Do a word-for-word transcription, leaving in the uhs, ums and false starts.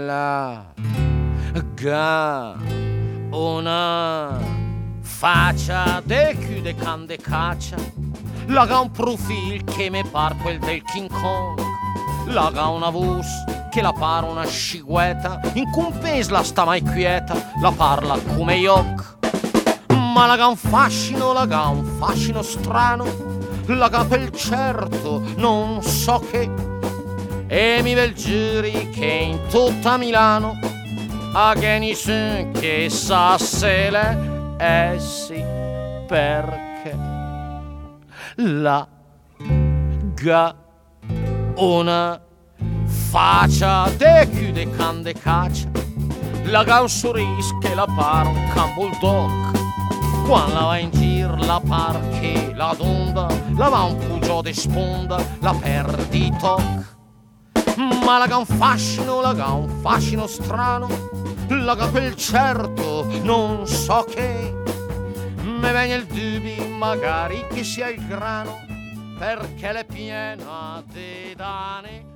la ga una faccia de cul de can de caccia, la ga un profil che me par quel del King Kong, la ga una voce che la par una scigueta, in compes la sta mai quieta, la parla come Yok, ma la ga un fascino, la ga un fascino strano, la ga per certo non so che, e mi vel giuri che in tutta Milano a che nessun che sa se le eh sì, perché la ga una faccia de cul de can de caccia, la ga un sorriso che la par un can bulldog, quando la va in giro la par che la donda, la va un pugio de sponda, la perdi toc, ma la ga un fascino, la ga un fascino strano, la ga quel certo non so che, me viene il dubbio magari che sia il grano, perché l'è piena di dane.